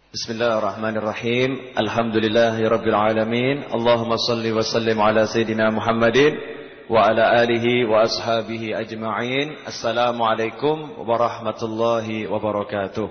Bismillahirrahmanirrahim. Alhamdulillahirabbil alamin. Allahumma shalli wa sallim ala sayidina Muhammadin wa ala alihi wa ashabihi ajma'in. Assalamualaikum warahmatullahi wabarakatuh.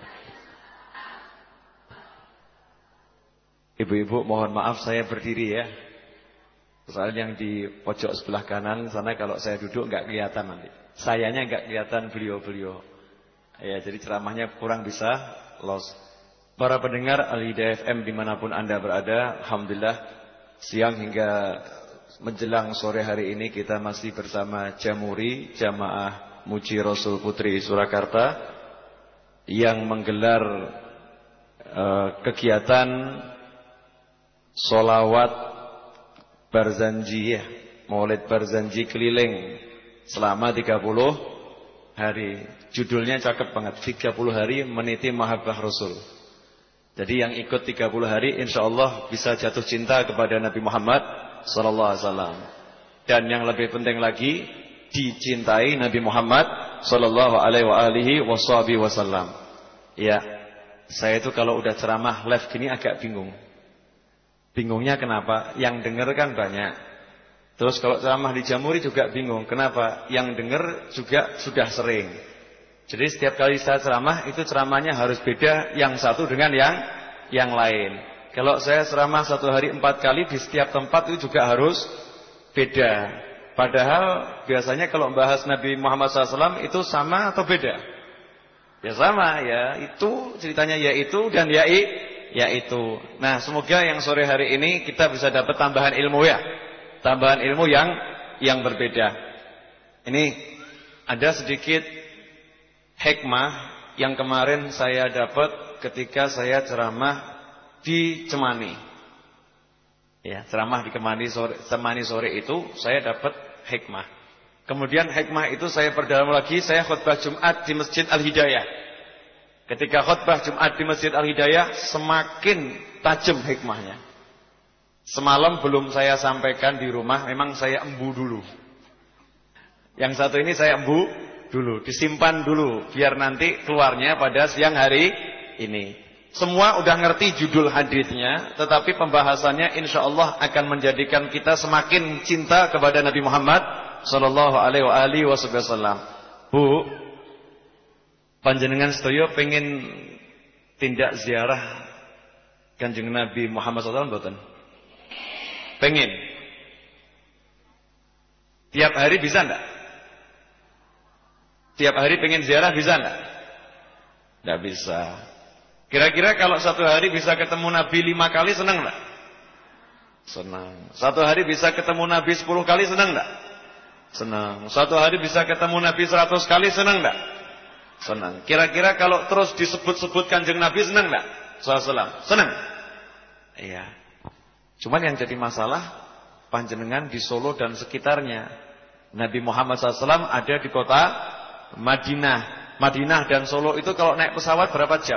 Ibu-ibu mohon maaf saya berdiri ya. Soalnya yang di pojok sebelah kanan sana kalau saya duduk enggak kelihatan nanti. Sayanya enggak kelihatan beliau-beliau. Ya, jadi ceramahnya kurang bisa los. Para pendengar Al-Hidayah FM dimanapun Anda berada, alhamdulillah siang hingga menjelang sore hari ini kita masih bersama Jamuri Jamaah Muji Rasul Putri Surakarta yang menggelar kegiatan solawat Barzanji, Maulid Barzanji keliling selama 30 hari. Judulnya cakep banget, 30 hari meniti mahabbah Rasul. Jadi yang ikut 30 hari insyaallah bisa jatuh cinta kepada Nabi Muhammad sallallahu alaihi wasallam. Dan yang lebih penting lagi dicintai Nabi Muhammad sallallahu alaihi wasallam. Ya, saya itu kalau udah ceramah live gini agak bingung. Bingungnya kenapa? Yang denger kan banyak. Terus kalau ceramah di Jamuri juga bingung. Kenapa? Yang denger juga sudah sering. Jadi setiap kali saya ceramah itu ceramahnya harus beda yang satu dengan yang lain. Kalau saya ceramah satu hari 4 kali di setiap tempat itu juga harus beda. Padahal biasanya kalau bahas Nabi Muhammad SAW itu sama atau beda? Ya sama ya, itu ceritanya yaitu dan yaitu. Nah semoga yang sore hari ini kita bisa dapat tambahan ilmu ya. Tambahan ilmu yang berbeda. Ini ada sedikit hikmah yang kemarin saya dapat ketika saya ceramah di Cemani. Ya, ceramah di Cemani sore itu saya dapat hikmah. Kemudian hikmah itu saya perdalam lagi, saya khutbah Jumat di Masjid Al-Hidayah. Ketika khutbah Jumat di Masjid Al-Hidayah semakin tajam hikmahnya. Semalam belum saya sampaikan di rumah, memang saya embu dulu. Yang satu ini saya embu dulu, disimpan dulu biar nanti keluarnya pada siang hari ini. Semua udah ngerti judul hadisnya, tetapi pembahasannya insyaallah akan menjadikan kita semakin cinta kepada Nabi Muhammad sallallahu alaihi wasallam. Bu, panjenengan sedaya pengen tindak ziarah Kanjeng Nabi Muhammad sallallahu alaihi wasallam mboten? Pengen. Tiap hari bisa enggak? Tiap hari pengen ziarah bisa enggak? Enggak bisa. Kira-kira kalau satu hari bisa ketemu Nabi 5 kali senang enggak? Senang. Satu hari bisa ketemu Nabi 10 kali senang enggak? Senang. Satu hari bisa ketemu Nabi 100 kali senang enggak? Senang. Kira-kira kalau terus disebut-sebut Kanjeng Nabi senang enggak? Sallallahu. Senang. Iya. Cuman yang jadi masalah panjenengan di Solo dan sekitarnya. Nabi Muhammad SAW ada di kota Madinah dan Solo itu kalau naik pesawat berapa jam?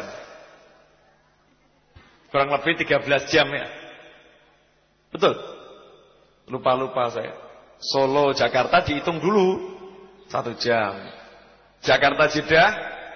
Kurang lebih 13 jam ya. Betul? Lupa saya. Solo Jakarta dihitung dulu 1 jam. Jakarta Jeddah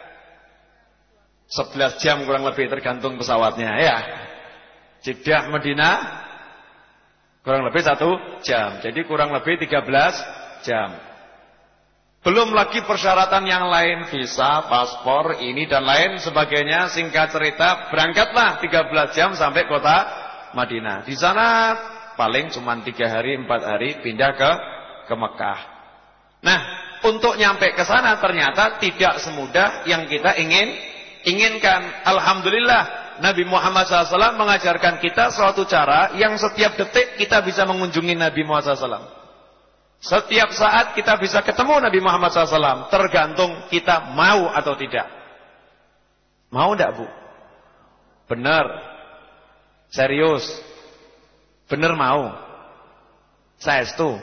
11 jam kurang lebih tergantung pesawatnya ya. Jeddah Madinah kurang lebih 1 jam. Jadi kurang lebih 13 jam. Belum lagi persyaratan yang lain, visa, paspor, ini dan lain sebagainya. Singkat cerita, berangkatlah 13 jam sampai kota Madinah. Di sana paling cuma 3 hari, 4 hari pindah ke Mekah. Nah, untuk nyampe ke sana ternyata tidak semudah yang kita inginkan. Alhamdulillah, Nabi Muhammad SAW mengajarkan kita suatu cara yang setiap detik kita bisa mengunjungi Nabi Muhammad SAW. Setiap saat kita bisa ketemu Nabi Muhammad SAW. Tergantung kita mau atau tidak. Mau enggak Bu? Benar. Serius. Benar mau. Saestu.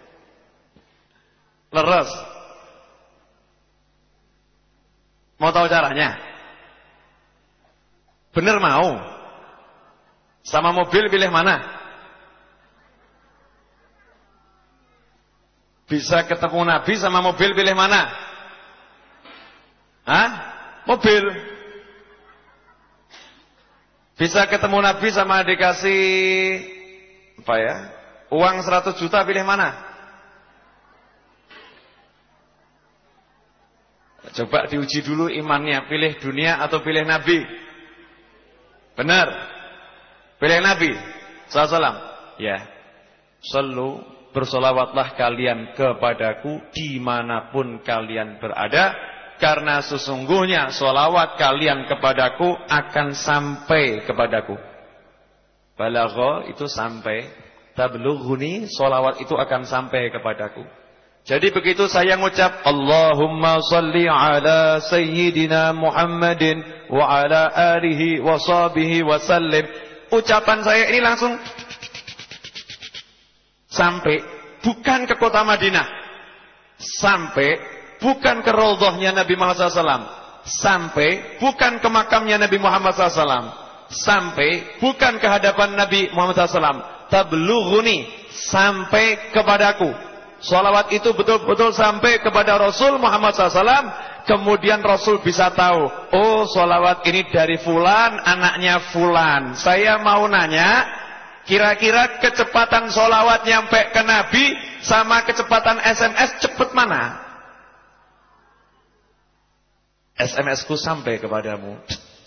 Leres. Mau tahu caranya? Benar mau. Sama mobil pilih mana? Bisa ketemu Nabi sama mobil pilih mana? Hah? Mobil. Bisa ketemu Nabi sama dikasih apa ya? Uang 100 juta, pilih mana? Coba diuji dulu imannya, pilih dunia atau pilih Nabi? Benar. Pilih Nabi sallallahu alaihi wasallam. Ya. Sallu, bersolawatlah kalian kepadaku dimanapun kalian berada, karena sesungguhnya solawat kalian kepadaku akan sampai kepadaku. Balagha itu sampai, tablughuni, solawat itu akan sampai kepadaku. Jadi begitu saya ngucap Allahumma salli ala sayyidina Muhammadin wa ala alihi wa sahbihi wa sallim, ucapan saya ini langsung sampai, bukan ke kota Madinah, sampai bukan ke raudhahnya Nabi Muhammad SAW, sampai bukan ke makamnya Nabi Muhammad SAW, sampai bukan ke hadapan Nabi Muhammad SAW, tablughuni, sampai kepadaku. Sholawat itu betul-betul sampai kepada Rasul Muhammad SAW. Kemudian Rasul bisa tahu, oh sholawat ini dari fulan, anaknya fulan. Saya mau nanya, kira-kira kecepatan sholawat nyampe ke Nabi sama kecepatan SMS cepet mana? SMS-ku sampai kepadamu,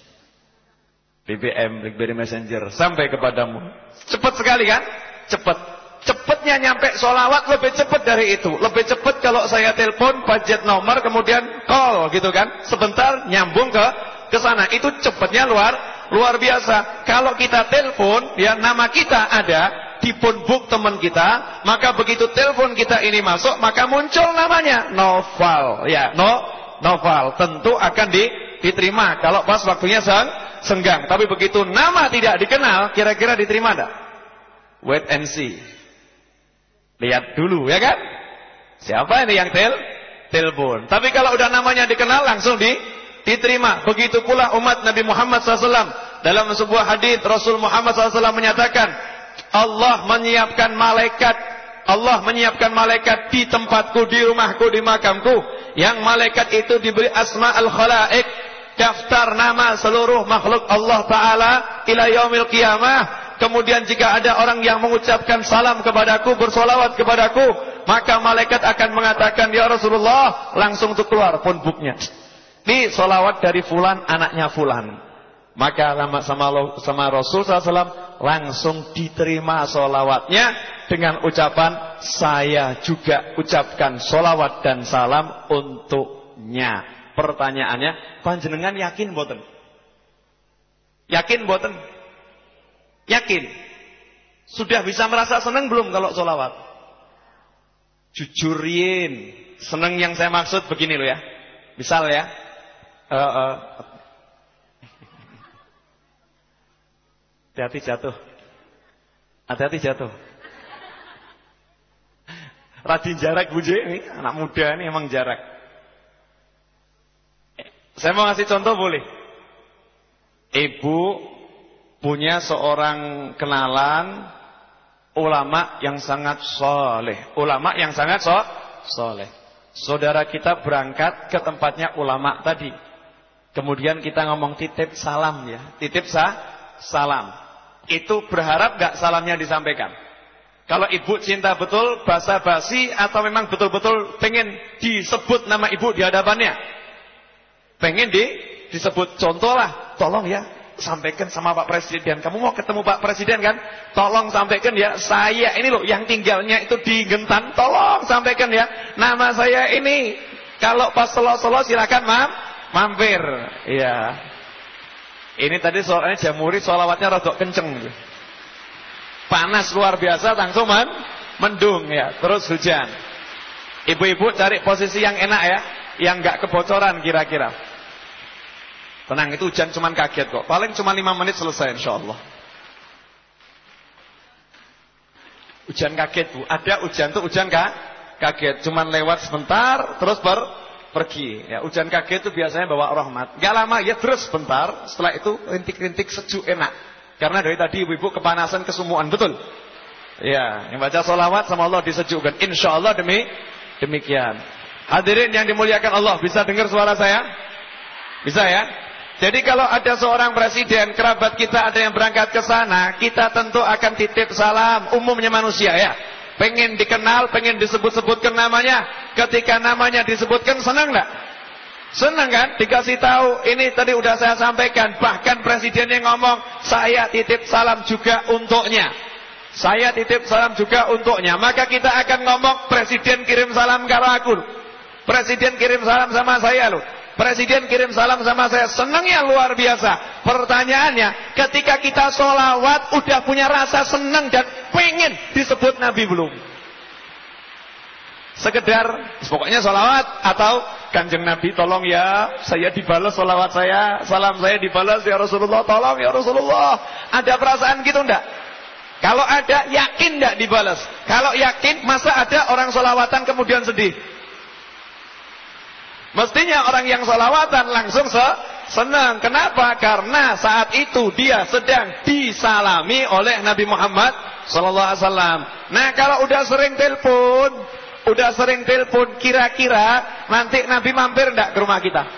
BBM, BlackBerry Messenger, sampai kepadamu. Cepat sekali kan? Cepat. Cepatnya nyampe sholawat lebih cepat dari itu. Lebih cepat kalau saya telepon, budget nomor, kemudian call gitu kan. Sebentar nyambung ke sana. Itu cepatnya luar biasa. Kalau kita telepon, ya nama kita ada di phone book teman kita, maka begitu telepon kita ini masuk, maka muncul namanya Noval. Ya, Noval tentu akan diterima kalau pas waktunya senggang. Tapi begitu nama tidak dikenal, kira-kira diterima enggak? Wait and see. Lihat dulu ya kan? Siapa ini yang telepon? Tapi kalau udah namanya dikenal langsung diterima. Begitu pula umat Nabi Muhammad SAW. Dalam sebuah hadis Rasul Muhammad SAW menyatakan, Allah menyiapkan malaikat di tempatku, di rumahku, di makamku. Yang malaikat itu diberi asma'ul khalaik, daftar nama seluruh makhluk Allah Ta'ala ila yaumil qiyamah. Kemudian jika ada orang yang mengucapkan salam kepadaku, bersolawat kepadaku, maka malaikat akan mengatakan, ya Rasulullah, langsung untuk keluar phone booknya. Ini solawat dari fulan, anaknya fulan. Maka sama Rasul SAW langsung diterima solawatnya dengan ucapan, saya juga ucapkan solawat dan salam untuknya. Pertanyaannya, panjenengan yakin boten? Yakin boten? Yakin? Sudah bisa merasa senang belum kalau solawat? Jujurin. Senang yang saya maksud begini loh ya. Misal ya. Hati-hati jatuh. Hati-hati jatuh. Rajin jarak buje ini. Anak muda ini emang jarak. Saya mau ngasih contoh boleh? Ibu punya seorang kenalan ulama yang sangat soleh. Ulama yang sangat soleh. Saudara kita berangkat ke tempatnya ulama tadi. Kemudian kita ngomong titip salam ya. Titip salam. Itu berharap gak salamnya disampaikan? Kalau ibu cinta betul, basa-basi, atau memang betul-betul pengen disebut nama ibu di hadapannya? Pengen disebut. Contoh lah, tolong ya, sampaikan sama Pak Presiden. Kamu mau ketemu Pak Presiden kan? Tolong sampaikan ya, saya ini loh yang tinggalnya itu di Gentan. Tolong sampaikan ya, nama saya ini. Kalau pas selo-selo silakan mampir. Iya. Ini tadi soalnya jamuri sholawatnya rodok kenceng. Panas luar biasa, langsung mendung ya. Terus hujan. Ibu-ibu cari posisi yang enak ya, yang nggak kebocoran kira-kira. Tenang, itu hujan cuman kaget kok. Paling cuma 5 menit selesai insyaallah. Hujan kaget Bu. Ada hujan tuh hujan kaget. Cuman lewat sebentar terus pergi. Ya, hujan kaget itu biasanya bawa rahmat. Gak lama ya terus sebentar. Setelah itu rintik-rintik sejuk enak. Karena dari tadi ibu-ibu kepanasan kesumuan, betul? Ya, yang baca sholawat sama Allah disejukkan. Insyaallah demikian. Hadirin yang dimuliakan Allah, bisa dengar suara saya? Bisa ya? Jadi kalau ada seorang presiden, kerabat kita ada yang berangkat ke sana, kita tentu akan titip salam. Umumnya manusia ya, pengen dikenal, pengen disebut-sebutkan namanya. Ketika namanya disebutkan, senang enggak? Senang kan? Dikasih tahu, ini tadi udah saya sampaikan. Bahkan presiden yang ngomong, saya titip salam juga untuknya. Saya titip salam juga untuknya. Maka kita akan ngomong, presiden kirim salam ke aku. Presiden kirim salam sama saya loh. Presiden kirim salam sama saya. Senangnya luar biasa. Pertanyaannya, ketika kita sholawat udah punya rasa senang dan pengen disebut Nabi belum? Sekedar pokoknya sholawat atau Kanjeng Nabi tolong ya, saya dibalas sholawat saya, salam saya dibalas ya Rasulullah, tolong ya Rasulullah. Ada perasaan gitu enggak? Kalau ada, yakin enggak dibalas? Kalau yakin, masa ada orang sholawatan kemudian sedih? Mestinya orang yang sholawatan langsung senang. Kenapa? Karena saat itu dia sedang disalami oleh Nabi Muhammad SAW. Nah kalau udah sering telepon, kira-kira nanti Nabi mampir enggak ke rumah kita?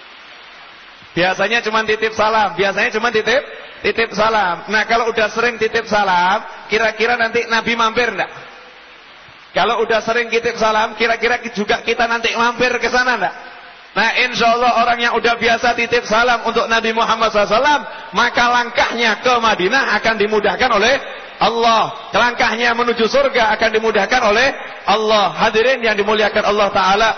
Biasanya cuma titip salam. Titip salam. Nah kalau udah sering titip salam, kira-kira nanti Nabi mampir enggak? Kalau udah sering titip salam, kira-kira juga kita nanti mampir ke sana enggak? Nah insya Allah orang yang udah biasa titip salam untuk Nabi Muhammad SAW, maka langkahnya ke Madinah akan dimudahkan oleh Allah. Langkahnya menuju surga akan dimudahkan oleh Allah. Hadirin yang dimuliakan Allah Ta'ala,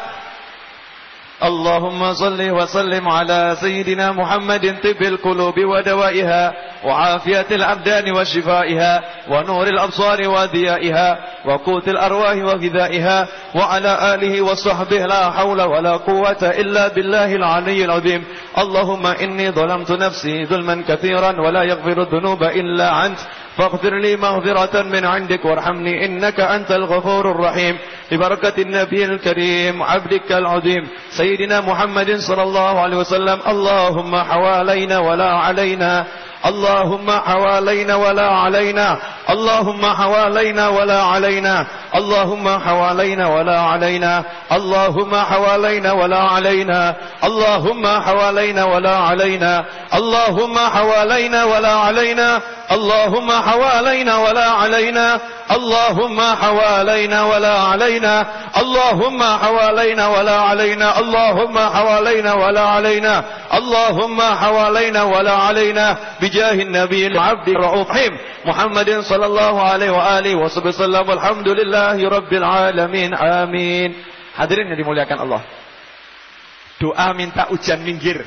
Allahumma salli wa sallim ala Sayyidina Muhammadin tibbil qulubi wa dawaiha wa afiyatil abdani wa shifaiha wa nuril absari wa diyaiha wa qutil arwahi wa ghidaiha wa ala alihi wa sahbihi la hawla wa la quwwata illa billahil aliyyil azim. Allahumma inni zalamtu nafsi zulman katsiran wa la yaghfiru dhunuba illa ant faghfir li maghfiratan min 'indik warhamni innaka antal ghafurur rahim. Bibarakatin nabiyil karim 'abdikal 'azim Sayyidina Muhammadin sallallahu alaihi wasallam. Allahumma hawalaina wa la 'alaina, Allahumma hawalaina wa la 'alaina, Allahumma hawalaina wa la 'alaina, Allahumma hawalaina wa la 'alaina, Allahumma hawalaina wa la 'alaina, Allahumma hawalaina wa la 'alaina, Allahumma hawalaina wa la 'alaina, Allahumma hawalaina wa la 'alaina, Allahumma hawalaina wa la 'alaina, Allahumma hawalaina wa la 'alaina, Allahumma hawalaina wa la 'alaina, Allahumma hawalaina wa la 'alaina bijahin nabiyil 'abdi ra'ufim Muhammadin sallallahu alaihi wa alihi wasallam. Alhamdulillahi rabbil alamin. Amin. Hadirin yang dimuliakan Allah, doa minta hujan minggir.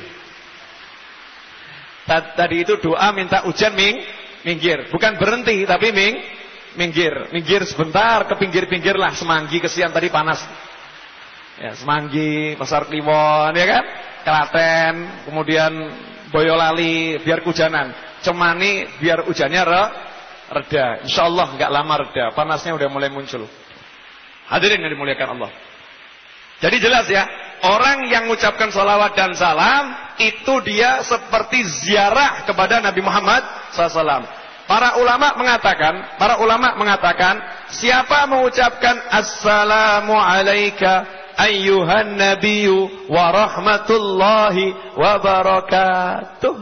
Tadi itu doa minta hujan minggir, bukan berhenti tapi minggir sebentar ke pinggir-pinggir lah. Semanggi kesian tadi panas. Ya, Semanggi, Pasar Kliwon ya kan? Klaten, kemudian Boyolali biar hujanan. Cemani biar hujannya reda. Insyaallah enggak lama reda, panasnya udah mulai muncul. Hadirin yang dimuliakan Allah. Jadi jelas ya, orang yang mengucapkan salawat dan salam itu dia seperti ziarah kepada Nabi Muhammad SAW. Para ulama mengatakan, siapa mengucapkan assalamu alayka ayyuhan nabiyyu wa rahmatullahi wa barakatuh,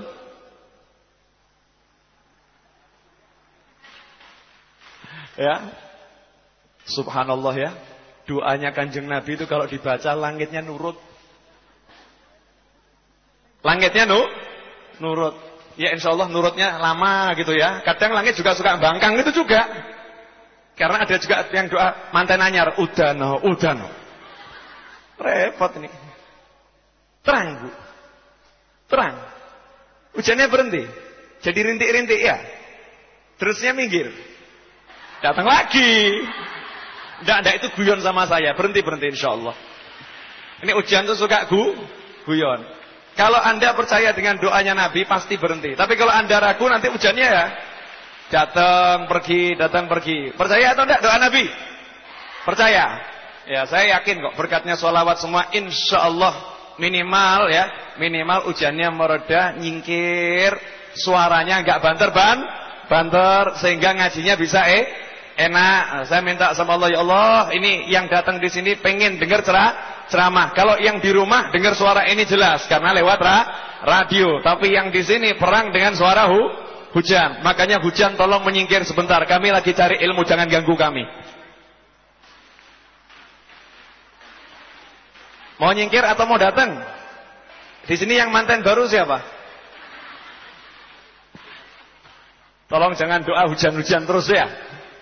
ya, subhanallah ya, doanya Kanjeng Nabi itu kalau dibaca langitnya nurut. Langitnya nurut. Ya insyaallah nurutnya lama gitu ya. Kadang langit juga suka bangkang itu juga. Karena ada juga yang doa manten anyar, udano. Repot ini. Terang Bu. Terang. Hujannya berhenti. Jadi rintik-rintik ya. Terusnya minggir. Datang lagi. Enggak itu guyon sama saya. Berhenti insyaallah. Ini hujan tuh suka guyon. Kalau Anda percaya dengan doanya Nabi pasti berhenti. Tapi kalau Anda ragu nanti hujannya ya datang pergi. Percaya atau enggak doa Nabi? Percaya. Ya saya yakin kok berkatnya sholawat semua insyaallah minimal hujannya mereda, nyingkir, suaranya enggak banter sehingga ngajinya bisa enak. Saya minta sama Allah, ya Allah, ini yang datang di sini pengen dengar ceramah. Kalau yang di rumah dengar suara ini jelas karena lewat radio. Tapi yang di sini perang dengan suara hujan. Makanya hujan tolong menyingkir sebentar. Kami lagi cari ilmu, jangan ganggu kami. Mau nyingkir atau mau datang? Di sini yang manten baru siapa? Tolong jangan doa hujan-hujan terus ya.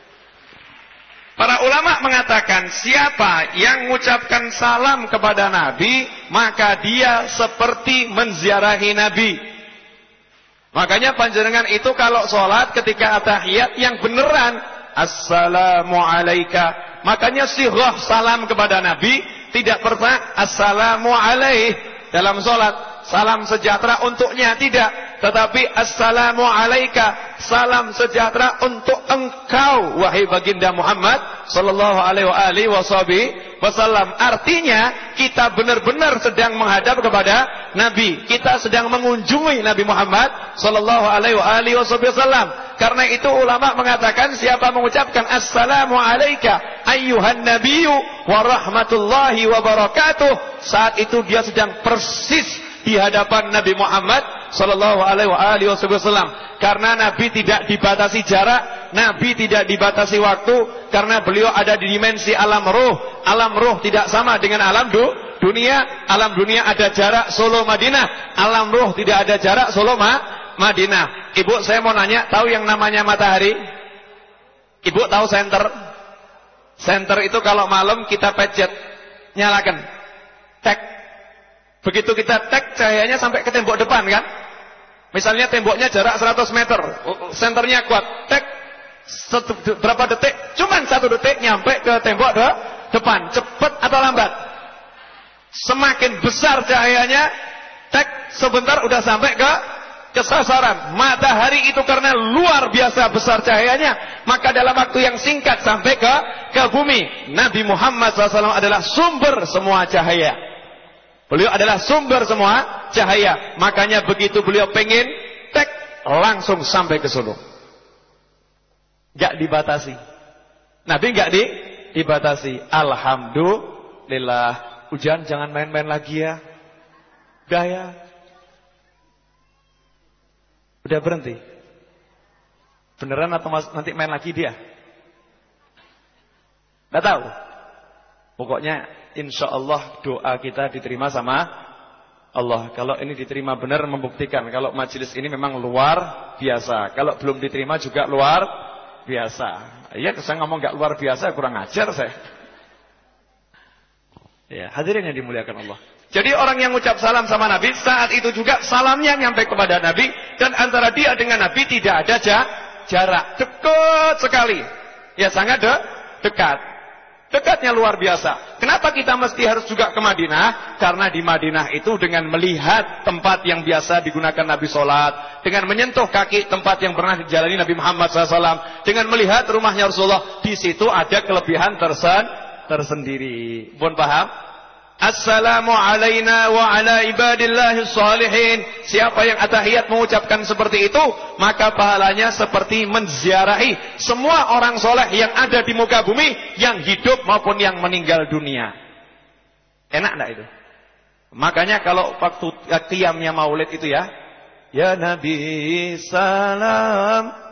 Para ulama mengatakan siapa yang mengucapkan salam kepada Nabi, maka dia seperti menziarahi Nabi. Makanya panjenengan itu kalau sholat ketika tahiyat yang beneran, assalamu alaika. Makanya sighah salam kepada Nabi tidak pernah assalamu alaih dalam sholat. Salam sejahtera untuknya tidak, tetapi assalamu alaika, salam sejahtera untuk engkau wahai baginda Muhammad sallallahu alaihi wasallam. Artinya kita benar-benar sedang menghadap kepada Nabi. Kita sedang mengunjungi Nabi Muhammad sallallahu alaihi wasallam. Karena itu ulama mengatakan siapa mengucapkan assalamu alaika ayyuhan nabiyyu wa rahmatullahi wa barakatuh, saat itu dia sedang persis di hadapan Nabi Muhammad sallallahu alaihi wasallam. Karena Nabi tidak dibatasi jarak, Nabi tidak dibatasi waktu, karena beliau ada di dimensi alam ruh. Alam ruh tidak sama dengan alam dunia. Alam dunia ada jarak Solo Madinah, alam ruh tidak ada jarak Solo Madinah. Ibu, saya mau nanya, tahu yang namanya matahari? Ibu tahu senter? Senter itu kalau malam kita pencet, nyalakan, tek. Begitu kita tek, cahayanya sampai ke tembok depan kan? Misalnya temboknya jarak 100 meter, senternya kuat, tek, berapa detik? Cuman 1 detik nyampe ke tembok depan. Cepat atau lambat? Semakin besar cahayanya, tek, sebentar udah sampai ke sasaran. Matahari itu karena luar biasa besar cahayanya, maka dalam waktu yang singkat sampai ke bumi. Nabi Muhammad SAW adalah sumber semua cahaya. Beliau adalah sumber semua cahaya. Makanya begitu beliau pengen tek, langsung sampai ke Solo. Gak dibatasi. Nabi gak dibatasi. Alhamdulillah. Hujan jangan main-main lagi ya. Udah ya. Udah berhenti. Beneran atau nanti main lagi dia? Gak tahu. Pokoknya insya Allah doa kita diterima sama Allah. Kalau ini diterima benar, membuktikan kalau majelis ini memang luar biasa. Kalau belum diterima juga luar biasa. Iya, saya ngomong gak luar biasa, kurang ajar saya. Ya, hadirin yang dimuliakan Allah. Jadi orang yang ucap salam sama Nabi, saat itu juga salamnya nyampe kepada Nabi. Dan antara dia dengan Nabi tidak ada jarak. Dekat sekali. Ya, sangat dekat. Dekatnya luar biasa. Kenapa kita mesti harus juga ke Madinah? Karena di Madinah itu dengan melihat tempat yang biasa digunakan Nabi sholat, dengan menyentuh kaki tempat yang pernah dijalani Nabi Muhammad SAW, dengan melihat rumahnya Rasulullah, di situ ada kelebihan tersendiri. Mohon paham? Assalamu alaina wa ala ibadillahis salihin. Siapa yang atahiyat mengucapkan seperti itu, maka pahalanya seperti menziarahi semua orang soleh yang ada di muka bumi, yang hidup maupun yang meninggal dunia. Enak enggak itu? Makanya kalau waktu qiyamnya maulid itu ya, ya Nabi salam.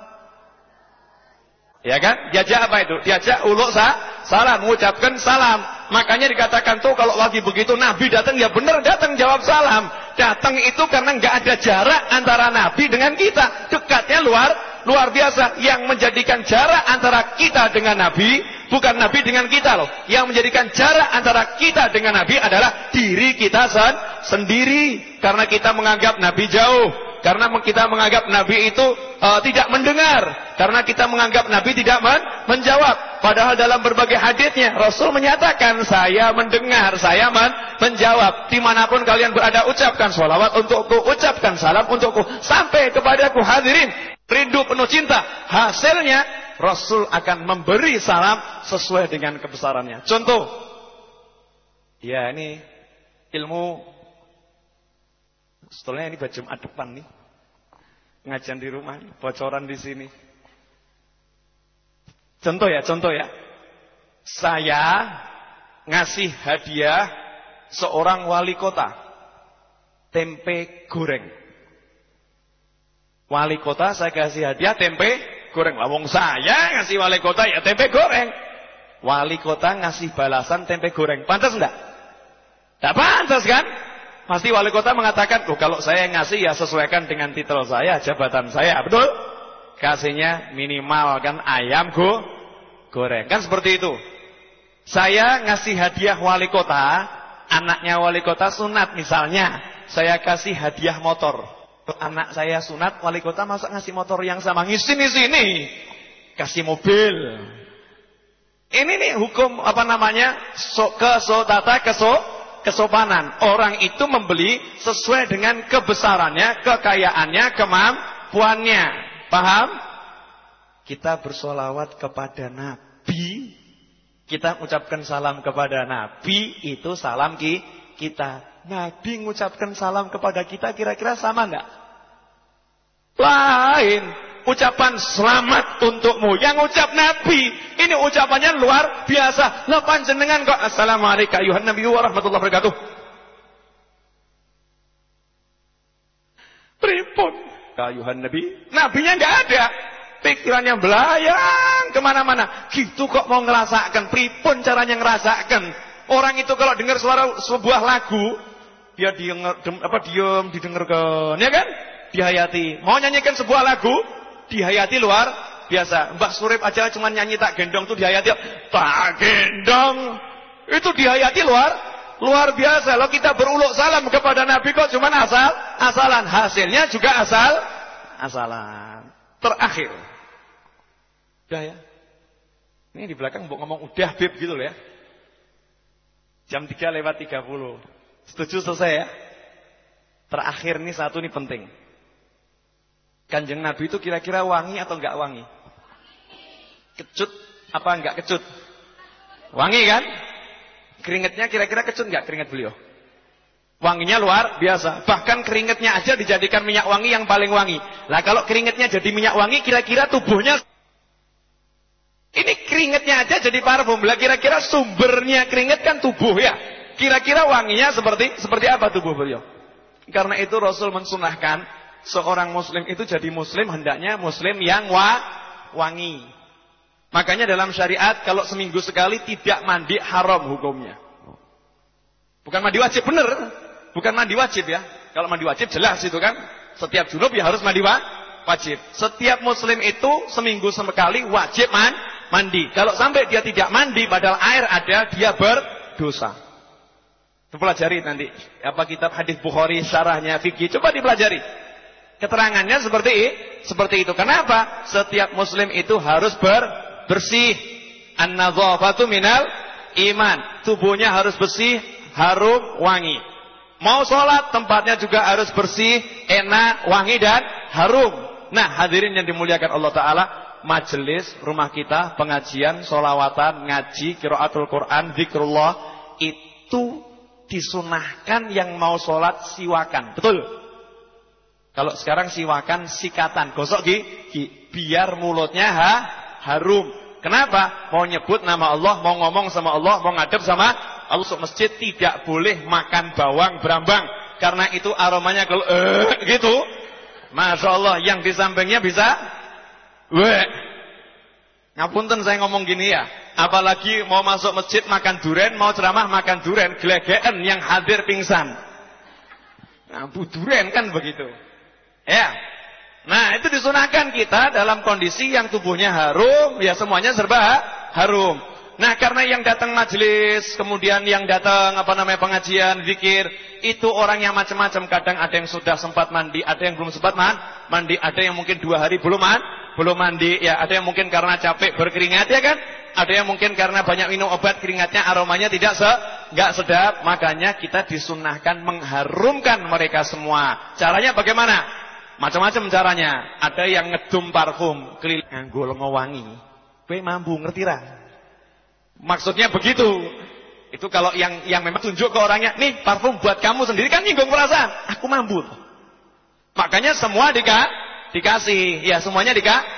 Ya kan? Diajak apa itu? Diajak uluk salam, mengucapkan salam. Makanya dikatakan tuh kalau lagi begitu Nabi datang, ya benar datang jawab salam. Datang itu karena nggak ada jarak antara Nabi dengan kita. Dekatnya luar biasa. Yang menjadikan jarak antara kita dengan Nabi, bukan Nabi dengan kita loh. Yang menjadikan jarak antara kita dengan Nabi adalah diri kita sendiri. Karena kita menganggap Nabi jauh. Karena kita menganggap Nabi itu tidak mendengar. Karena kita menganggap Nabi tidak menjawab. Padahal dalam berbagai haditsnya Rasul menyatakan, saya mendengar, saya menjawab. Dimanapun kalian berada, ucapkan sholawat untukku, ucapkan salam untukku, sampai kepadaku. Hadirin, rindu penuh cinta. Hasilnya Rasul akan memberi salam sesuai dengan kebesarannya. Contoh, ya ini ilmu. Sebetulnya ini baju Jumat depan nih. Ngajian di rumah, bocoran di sini. Contoh ya. Saya ngasih hadiah seorang wali kota tempe goreng. Wali kota saya kasih hadiah tempe goreng. Lah wong saya ngasih wali kota ya tempe goreng. Wali kota ngasih balasan tempe goreng. Pantas enggak? Enggak pantas kan? Pasti wali kota mengatakan, "Loh, kalau saya ngasih ya sesuaikan dengan titel saya, jabatan saya." Betul? Kasihnya minimal kan ayam goreng. Kan seperti itu. Saya ngasih hadiah wali kota, anaknya wali kota sunat misalnya, saya kasih hadiah motor. Anak saya sunat, wali kota masa ngasih motor yang sama? Sini. Kasih mobil. Ini nih hukum kesopanan. Orang itu membeli sesuai dengan kebesarannya, kekayaannya, kemampuannya. Paham? Kita bersolawat kepada Nabi, kita ucapkan salam kepada Nabi, itu salam kita. Nabi mengucapkan salam kepada kita, kira-kira sama enggak? Lain. Ucapan selamat untukmu yang ucap Nabi, ini ucapannya luar biasa. Lah panjenengan kok assalamualaikum ayuhan nabi warahmatullahi wabarakatuh. Pripun ayuhan nabi? Nabinya enggak ada. Pikirannya belayang kemana-mana. Gitu kok mau ngerasakan? Pripun caranya ngerasakan? Orang itu kalau dengar suara sebuah lagu, dia diam didengarkan, ya kan? Dihayati. Mau nyanyikan sebuah lagu, dihayati luar biasa. Mbah Surip aja cuma nyanyi tak gendong tuh dihayati. Tak gendong. Itu dihayati luar biasa. Kalau kita beruluk salam kepada Nabi kok cuma asalan. Hasilnya juga asalan. Terakhir. Udah ya. Ini di belakang ngomong udah beb gitu loh ya. Jam 3:30. Setuju selesai ya? Terakhir nih satu nih penting. Kanjeng Nabi itu kira-kira wangi atau enggak wangi? Kecut apa enggak kecut? Wangi kan? Keringetnya kira-kira kecut enggak keringet beliau? Wanginya luar biasa. Bahkan keringetnya aja dijadikan minyak wangi yang paling wangi. Lah kalau keringetnya jadi minyak wangi, kira-kira tubuhnya, ini keringetnya aja jadi parfum. Lah kira-kira sumbernya keringet kan tubuh ya. Kira-kira wanginya seperti apa tubuh beliau? Karena itu Rasul mensunahkan seorang muslim itu jadi muslim hendaknya muslim yang wangi. Makanya dalam syariat kalau seminggu sekali tidak mandi haram hukumnya. Bukan mandi wajib, bener. Bukan mandi wajib ya. Kalau mandi wajib jelas itu kan. Setiap junub ya harus mandi wajib. Setiap muslim itu seminggu sekali wajib mandi. Kalau sampai dia tidak mandi padahal air ada, dia berdosa. Pelajari nanti apa kitab hadis Bukhari syarahnya fikih, coba dipelajari. Keterangannya seperti itu. Kenapa? Setiap muslim itu harus bersih. An-nadzafatu minal iman. Tubuhnya harus bersih, harum, wangi. Mau sholat tempatnya juga harus bersih, enak, wangi dan harum. Nah, hadirin yang dimuliakan Allah Ta'ala, majelis rumah kita, pengajian, sholawatan, ngaji, qiraatul Quran, zikrullah, itu disunahkan yang mau sholat siwakan. Betul? Kalau sekarang siwakan sikatan, gosok gigi, biar mulutnya harum. Kenapa? Mau nyebut nama Allah, mau ngomong sama Allah, mau ngadep sama Allah. Masuk masjid tidak boleh makan bawang berambang, karena itu aromanya kalau gitu. Masya Allah, yang di sampingnya bisa ngapunten saya ngomong gini ya. Apalagi mau masuk masjid makan duren, mau ceramah makan duren, gelegeen yang hadir pingsan. Nah, duren kan begitu. Ya. Nah, itu disunahkan kita dalam kondisi yang tubuhnya harum, ya semuanya serba harum. Nah, karena yang datang majelis, kemudian yang datang pengajian, zikir, itu orang yang macam-macam. Kadang ada yang sudah sempat mandi, ada yang belum sempat mandi, ada yang mungkin 2 hari belum mandi, ya ada yang mungkin karena capek berkeringat ya kan? Ada yang mungkin karena banyak minum obat keringatnya aromanya enggak sedap. Makanya kita disunahkan mengharumkan mereka semua. Caranya bagaimana? Macam-macam caranya. Ada yang ngedum parfum keliling nganggo lengo wangi. Kowe mambu ngerti ra? Maksudnya begitu. Itu kalau yang memang tunjuk ke orangnya, nih parfum buat kamu sendiri, kan nyinggung perasaan. Aku mambu. Makanya semua dikasih. Ya semuanya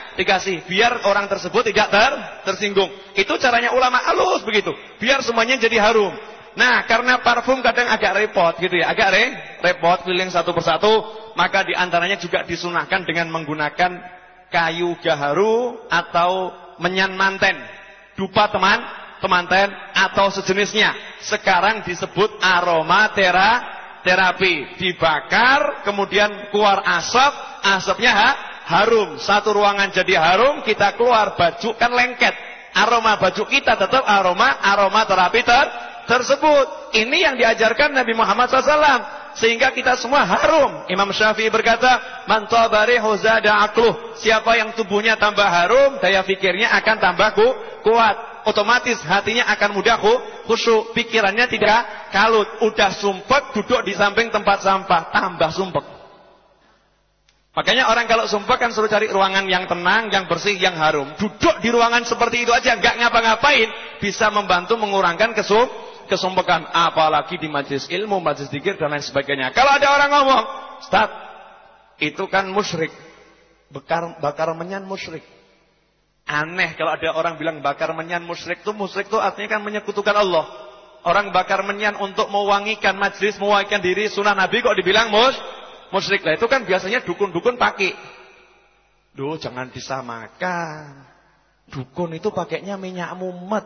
dikasih biar orang tersebut tidak tersinggung. Itu caranya ulama halus begitu, biar semuanya jadi harum. Nah, karena parfum kadang agak repot gitu ya, agak repot keliling satu persatu, maka diantaranya juga disunahkan dengan menggunakan kayu gaharu atau menyan manten, dupa temanten atau sejenisnya. Sekarang disebut aromaterapi, dibakar kemudian keluar asap, asapnya harum, satu ruangan jadi harum, kita keluar baju kan lengket, aroma baju kita tetap aroma terapi tersebut. Ini yang diajarkan Nabi Muhammad SAW, sehingga kita semua harum. Imam Syafi'i berkata, man tabarihu zada aqluh, siapa yang tubuhnya tambah harum, daya pikirnya akan tambah kuat, otomatis hatinya akan mudah khusyuk, pikirannya tidak kalut. Udah sumpek duduk di samping tempat sampah, tambah sumpek. Makanya orang kalau sumpah kan suruh cari ruangan yang tenang, yang bersih, yang harum. Duduk di ruangan seperti itu aja, nggak ngapa-ngapain, bisa membantu mengurangkan kesumpekan. Apalagi di majelis ilmu, majelis dzikir dan lain sebagainya. Kalau ada orang ngomong, Ustaz, itu kan musyrik, bakar menyan musyrik. Aneh kalau ada orang bilang bakar menyan musyrik itu artinya kan menyekutukan Allah. Orang bakar menyan untuk mewangikan majelis, mewangikan diri, sunnah Nabi kok dibilang musyrik. Lah itu kan biasanya dukun-dukun pakai. Duh, jangan disamakan. Dukun itu pakainya minyak mumet.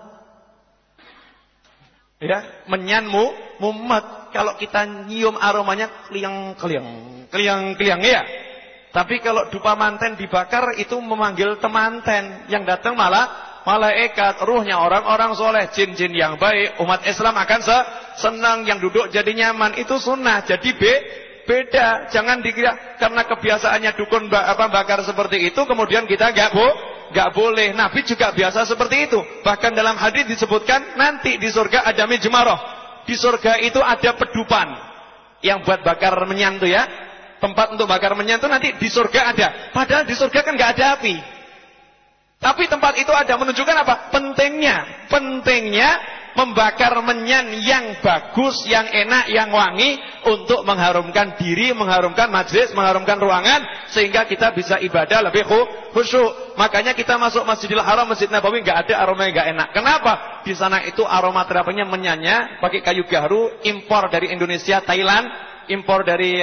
Ya, menyan mumet. Kalau kita nyium aromanya kliang ya. Tapi kalau dupa manten dibakar itu memanggil temanten, yang datang malah malaikat, ruhnya orang-orang soleh, jin-jin yang baik. Umat Islam akan senang, yang duduk jadi nyaman. Itu sunnah. Jadi beda, jangan dikira karena kebiasaannya dukun bakar seperti itu kemudian kita nggak boleh. Nabi juga biasa seperti itu. Bahkan dalam hadis disebutkan nanti di surga ada mijmaroh. Di surga itu ada pedupan yang buat bakar menyan tuh ya. Tempat untuk bakar menyan tuh nanti di surga ada. Padahal di surga kan nggak ada api. Tapi tempat itu ada, menunjukkan apa? Pentingnya membakar menyan yang bagus, yang enak, yang wangi untuk mengharumkan diri, mengharumkan majelis, mengharumkan ruangan sehingga kita bisa ibadah lebih khusyuk. Makanya kita masuk Masjidil Haram, Masjid Nabawi nggak ada aroma yang nggak enak. Kenapa? Di sana itu aroma terapinya menyannya pakai kayu gaharu, impor dari Indonesia, Thailand, impor dari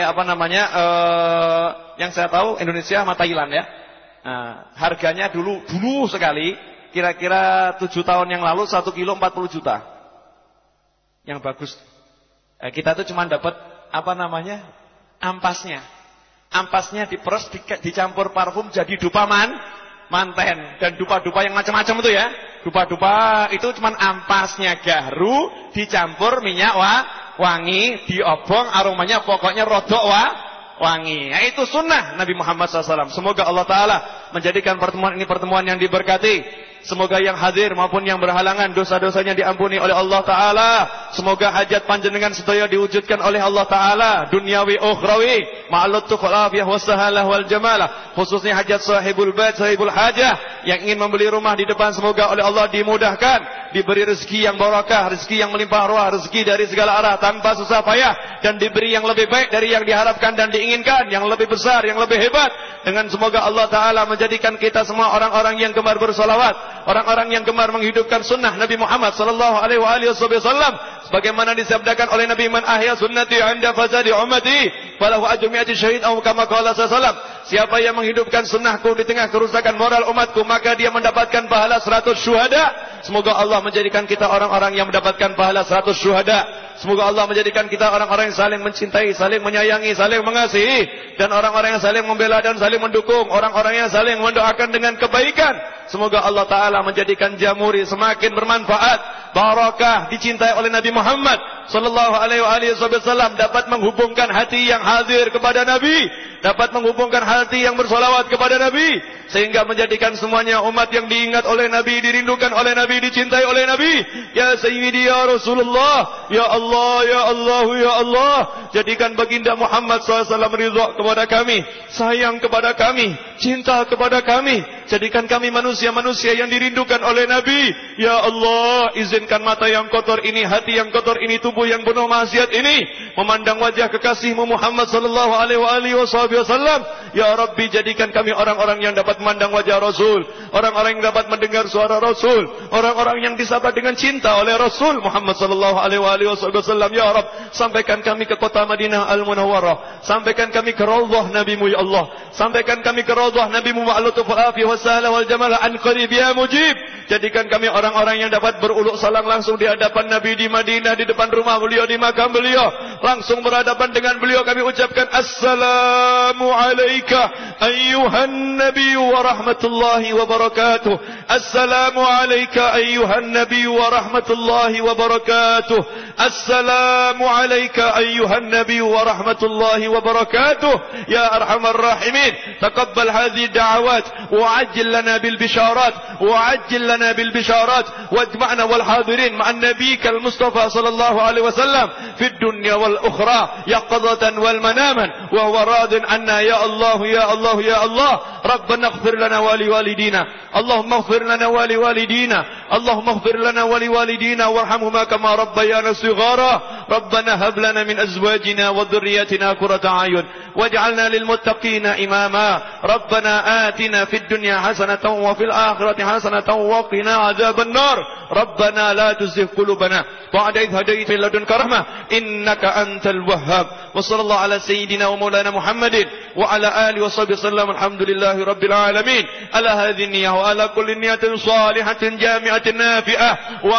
yang saya tahu Indonesia sama Thailand ya. Nah, harganya dulu sekali, kira-kira 7 tahun yang lalu 1 kilo 40 juta. Yang bagus. Kita tuh cuma dapat ampasnya. Ampasnya diperes, dicampur parfum jadi dupa manten dan dupa-dupa yang macam-macam itu ya. Dupa-dupa itu cuma ampasnya gaharu dicampur minyak wangi, diobong, aromanya pokoknya rodok wangi. Nah, itu sunnah Nabi Muhammad SAW. Semoga Allah Ta'ala menjadikan pertemuan ini pertemuan yang diberkati. Semoga yang hadir maupun yang berhalangan dosa-dosanya diampuni oleh Allah Ta'ala. Semoga hajat panjenengan sedaya diwujudkan oleh Allah Ta'ala, duniawi ukhrawi, ma'aluttuq wal-afiyah wassahalah wal jamalah. Khususnya hajat sahibul bait, sahibul hajah yang ingin membeli rumah di depan, semoga oleh Allah dimudahkan, diberi rezeki yang barakah, rezeki yang melimpah ruah, rezeki dari segala arah tanpa susah payah, dan diberi yang lebih baik dari yang diharapkan dan diinginkan, yang lebih besar, yang lebih hebat. Dengan semoga Allah Ta'ala menjadikan kita semua orang-orang yang gemar bersolawat, orang-orang yang gemar menghidupkan sunnah Nabi Muhammad sallallahu alaihi wasallam, sebagaimana disabdakan oleh Nabi, man ahya sunnati 'inda fasadi ummati falahu ajru mi'ati syahid, atau kama qala sallallahu. Siapa yang menghidupkan sunnahku di tengah kerusakan moral umatku, maka dia mendapatkan pahala 100 syuhada. Semoga Allah menjadikan kita orang-orang yang mendapatkan pahala 100 syuhada. Semoga Allah menjadikan kita orang-orang yang saling mencintai, saling menyayangi, saling mengasihi, dan orang-orang yang saling membela dan saling mendukung, orang-orang yang saling mendoakan dengan kebaikan. Semoga Allah Ta'ala menjadikan Jamuri semakin bermanfaat, barakah, dicintai oleh Nabi Muhammad sallallahu alaihi wasallam, dapat menghubungkan hati yang hadir kepada Nabi, dapat menghubungkan hati yang bersolawat kepada Nabi, sehingga menjadikan semuanya umat yang diingat oleh Nabi, dirindukan oleh Nabi, dicintai oleh Nabi. Ya Sayyidi ya Rasulullah, ya Allah, ya Allah, ya Allah, jadikan baginda Muhammad SAW ridha kepada kami, sayang kepada kami, cinta kepada kami, Jadikan kami manusia-manusia yang dirindukan oleh Nabi. Ya Allah, izinkan mata yang kotor ini, hati yang kotor ini, tubuh yang penuh maksiat ini memandang wajah kekasihmu Muhammad sallallahu alaihi wasallam. Ya Rabbi, jadikan kami orang-orang yang dapat memandang wajah Rasul, orang-orang yang dapat mendengar suara Rasul, orang-orang yang disapa dengan cinta oleh Rasul Muhammad sallallahu alaihi wasallam. Ya Rabb, sampaikan kami ke kota Madinah Al-Munawwarah, sampaikan kami ke raudhah Nabi-Mu ya Allah, sampaikan kami ke raudhah Nabi-Mu ma'lutuf al-afiyah wassalam wal jamal an qarib ya mujib. Jadikan kami orang-orang yang dapat beruluk salam langsung di hadapan Nabi di Madinah, di depan rumah beliau, di makam beliau, langsung berhadapan dengan beliau. Kami ucapkan assalamu alayka ayyuhan nabiy wa rahmatullahi wa barakatuh. Assalamu alayka ayyuhan nabiy wa rahmatullahi wa barakatuh. Assalamu alayka ayyuhan nabiy wa rahmatullahi wa barakatuh. Ya arhamar rahimin, taqabbal hadhihi da'awat وعجل لنا بالبشارات وعجل لنا بالبشارات واجمعنا والحاضرين مع النبي المصطفى صلى الله عليه وسلم في الدنيا والأخرى يقظة والمناما وهو راض عنا يا الله يا الله يا الله. ربنا اغفر لنا ولوالدينا، اللهم اغفر لنا ولوالدينا، اللهم اغفر لنا ولوالدينا وارحمهما كما ربيانا صغارا. ربنا هب لنا من أزواجنا وذرياتنا قرة أعين واجعلنا للمتقين إماما. ربنا آتنا في الدنيا حسنة وفي الآخرة حسنة وقنا عذاب النار. ربنا لا تزغ قلوبنا بعد إذ هديتنا من لدنك رحمة إنك أنت الوهاب. وصلى الله على سيدنا ومولانا محمد وعلى آله وصحبه وسلم. الحمد لله رب العالمين. على هذه النية وعلى كل نية صالحة جامعة نافعة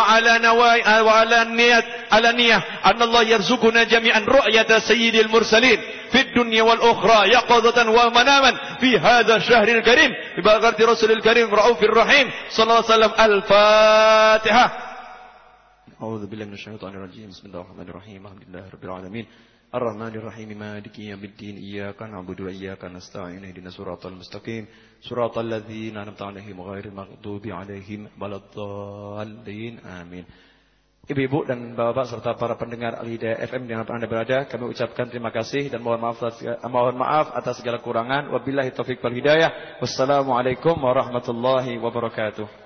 وعلى النية أن الله يرزقنا جميعا رؤية سيد المرسلين في الدنيا والأخرى يقظة ومناما في هذا الشهر الكريم ببركة رسول الكريم رؤوف الرحيم صلى الله عليه وسلم. الفاتحة. أعوذ بالله من الشيطان الرجيم. بسم الله الرحمن الرحيم. الحمد لله رب العالمين الرحمن الرحيم مالك يوم الدين إياك نعبد وإياك نستعين اهدنا الصراط المستقيم صراط الذين أنعمت عليهم غير المغضوب عليهم ولا الضالين آمين. Ibu-ibu dan bapak-bapak serta para pendengar Al-Hidayah FM di mana Anda berada, kami ucapkan terima kasih dan mohon maaf atas segala kurangan. Wabillahi taufiq wal hidayah. Wassalamualaikum warahmatullahi wabarakatuh.